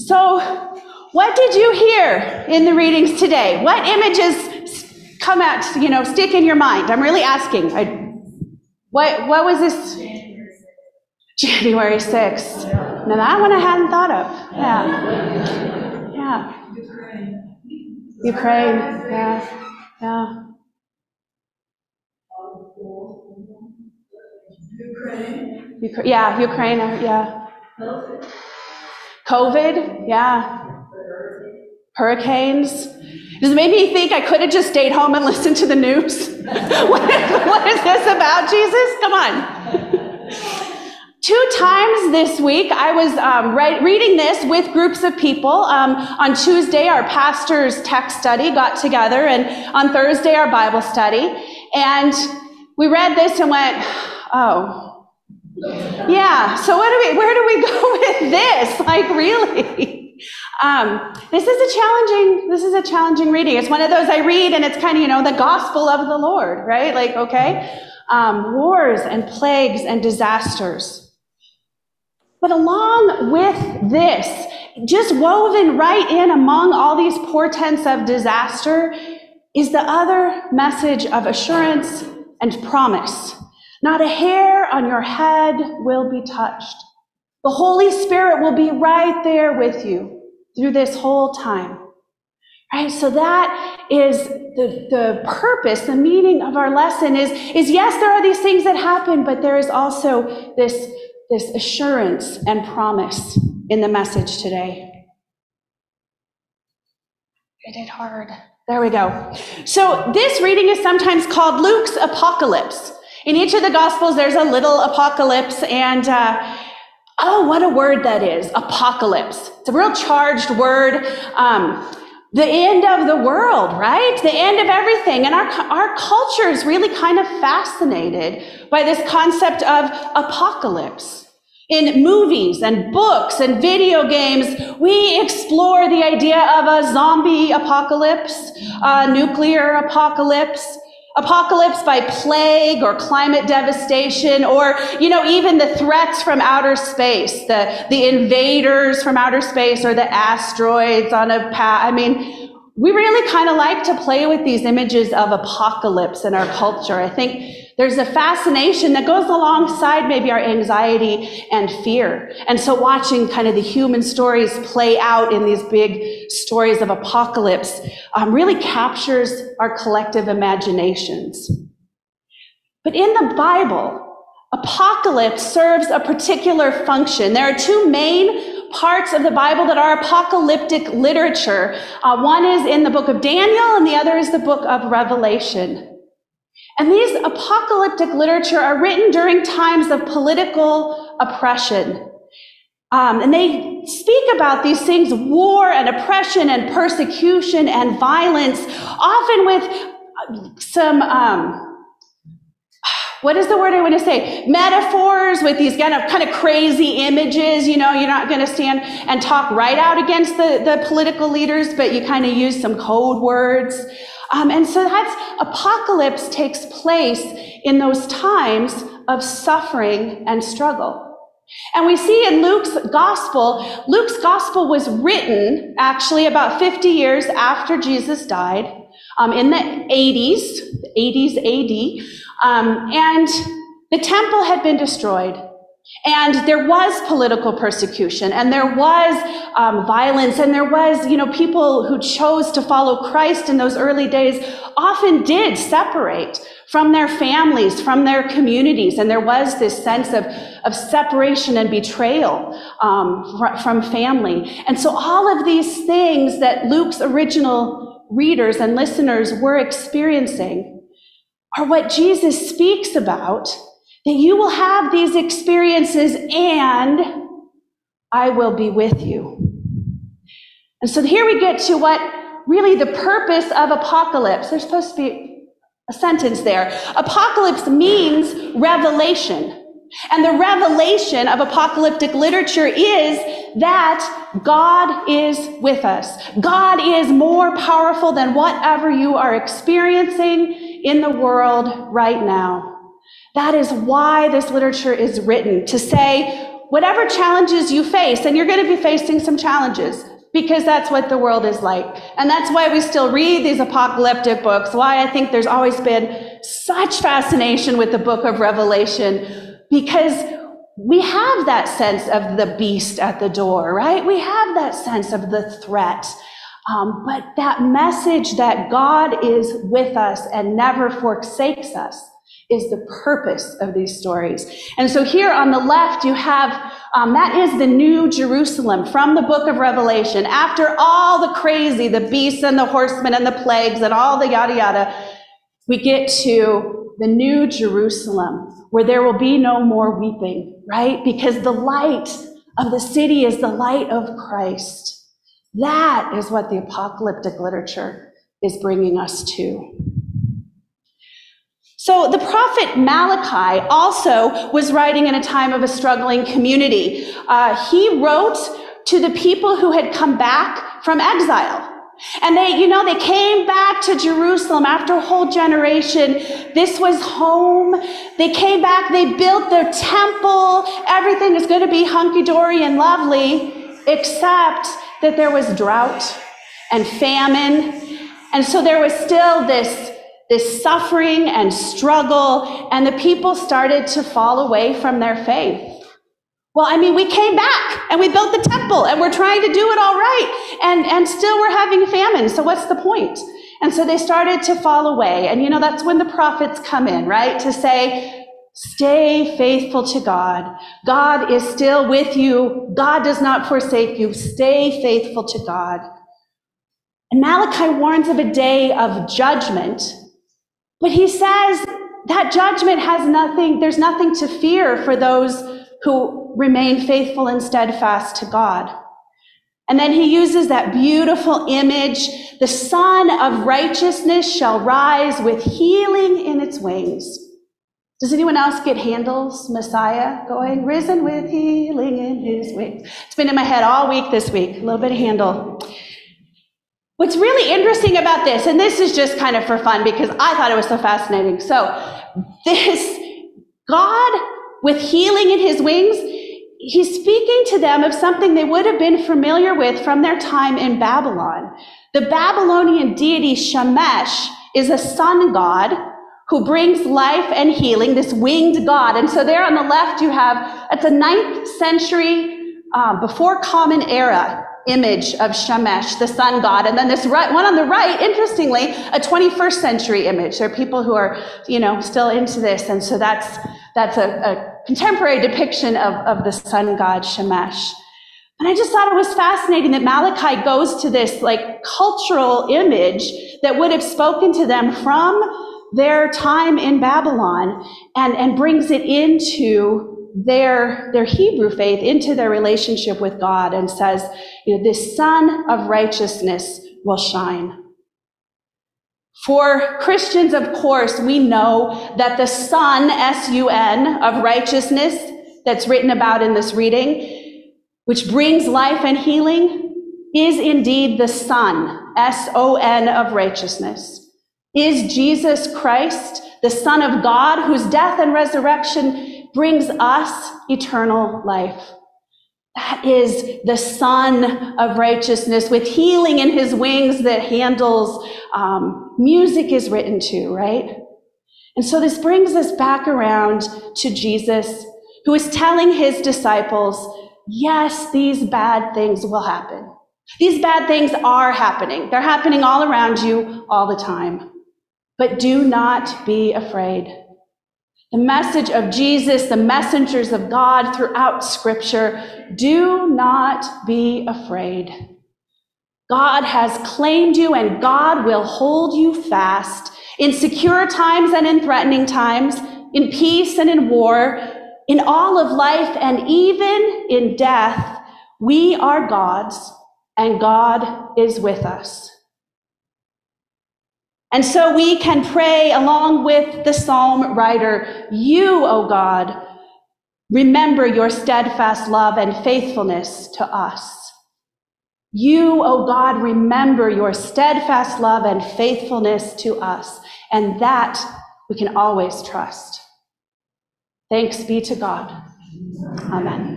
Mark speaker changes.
Speaker 1: So, what did you hear in the readings today? What images come out, stick in your mind? I'm really asking. What was this? January 6th. Now that one I hadn't thought of. Yeah. Ukraine. Yeah. Ukraine. Yeah. COVID. Yeah. Hurricanes. Does it make me think I could have just stayed home and listened to the news? What is this about, Jesus? Come on. 2 times this week, I was reading this with groups of people. On Tuesday, our pastor's text study got together, and on Thursday, our Bible study. And we read this and went, oh, yeah. So where do we go with this? Like, really? This is a challenging reading. It's one of those I read, and it's kind of, the gospel of the Lord, right? Like, okay, wars and plagues and disasters. But along with this, just woven right in among all these portents of disaster, is the other message of assurance and promise. Not a hair on your head will be touched. The Holy Spirit will be right there with you through this whole time. Right? So that is the purpose, the meaning of our lesson is yes, there are these things that happen, but there is also this assurance and promise in the message today. I did hard. There we go. So this reading is sometimes called Luke's Apocalypse. In each of the Gospels, there's a little apocalypse, and what a word that is, apocalypse. It's a real charged word. The end of the world, right? The end of everything. And our culture is really kind of fascinated by this concept of apocalypse. In movies and books and video games, we explore the idea of a zombie apocalypse, a nuclear apocalypse, apocalypse by plague or climate devastation, or, even the threats from outer space, the invaders from outer space, or the asteroids on a path. We really kind of like to play with these images of apocalypse in our culture. I think there's a fascination that goes alongside maybe our anxiety and fear. And so watching kind of the human stories play out in these big stories of apocalypse really captures our collective imaginations. But in the Bible, apocalypse serves a particular function. There are 2 main parts of the Bible that are apocalyptic literature. One is in the book of Daniel, and the other is the book of Revelation. And these apocalyptic literature are written during times of political oppression. And they speak about these things, war and oppression and persecution and violence, often with some, what is the word I want to say? Metaphors, with these kind of crazy images. You're not going to stand and talk right out against the political leaders, but you kind of use some code words. And so apocalypse takes place in those times of suffering and struggle. And we see in Luke's gospel was written actually about 50 years after Jesus died, in the 80s AD. And the temple had been destroyed. And there was political persecution, and there was violence, and there was, people who chose to follow Christ in those early days often did separate from their families, from their communities, and there was this sense of separation and betrayal from family. And so all of these things that Luke's original readers and listeners were experiencing are what Jesus speaks about, that you will have these experiences and I will be with you. And so here we get to what really the purpose of apocalypse. There's supposed to be a sentence there. Apocalypse means revelation. And the revelation of apocalyptic literature is that God is with us. God is more powerful than whatever you are experiencing in the world right now. That is why this literature is written, to say, whatever challenges you face, and you're going to be facing some challenges, because that's what the world is like. And that's why we still read these apocalyptic books, why I think there's always been such fascination with the book of Revelation, because we have that sense of the beast at the door, right? We have that sense of the threat. But that message that God is with us and never forsakes us is the purpose of these stories. And so here on the left, you have, that is the New Jerusalem from the book of Revelation. After all the crazy, the beasts and the horsemen and the plagues and all the yada yada, we get to the New Jerusalem, where there will be no more weeping, right? Because the light of the city is the light of Christ. That is what the apocalyptic literature is bringing us to. So the prophet Malachi also was writing in a time of a struggling community. He wrote to the people who had come back from exile. And they came back to Jerusalem after a whole generation. This was home. They came back, they built their temple. Everything is going to be hunky-dory and lovely, except that there was drought and famine. And so there was still this suffering and struggle, and the people started to fall away from their faith. Well, we came back and we built the temple and we're trying to do it all right, and still we're having famine, so what's the point? And so they started to fall away. And that's when the prophets come in, right? To say, stay faithful to God. God is still with you. God does not forsake you. Stay faithful to God. And Malachi warns of a day of judgment, but he says that judgment there's nothing to fear for those who remain faithful and steadfast to God. And then he uses that beautiful image, the Son of Righteousness shall rise with healing in its wings. Does anyone else get Handel's Messiah going? Risen with healing in his wings. It's been in my head all week this week, a little bit of Handel. What's really interesting about this, and this is just kind of for fun because I thought it was so fascinating. So this God with healing in his wings, he's speaking to them of something they would have been familiar with from their time in Babylon. The Babylonian deity Shamash is a sun god who brings life and healing, this winged god. And so there on the left you have, it's a 9th century before Common Era image of Shamash, the sun god. And then this one on the right, interestingly, a 21st century image. There are people who are, still into this. And so that's a contemporary depiction of the sun god Shamash. And I just thought it was fascinating that Malachi goes to this cultural image that would have spoken to them from their time in Babylon and brings it into their Hebrew faith, into their relationship with God, and says, this Son of Righteousness will shine. For Christians, of course, we know that the Son, S-U-N, of righteousness that's written about in this reading, which brings life and healing, is indeed the Son, S-O-N, of righteousness. Is Jesus Christ, the Son of God, whose death and resurrection brings us eternal life. That is the Son of Righteousness with healing in his wings that Handel's music is written to, right? And so this brings us back around to Jesus, who is telling his disciples, yes, these bad things will happen. These bad things are happening. They're happening all around you all the time. But do not be afraid. The message of Jesus, the messengers of God throughout Scripture, do not be afraid. God has claimed you, and God will hold you fast in secure times and in threatening times, in peace and in war, in all of life and even in death. We are God's, and God is with us. And so we can pray along with the psalm writer, you, O God, remember your steadfast love and faithfulness to us. You, O God, remember your steadfast love and faithfulness to us, and that we can always trust. Thanks be to God. Amen.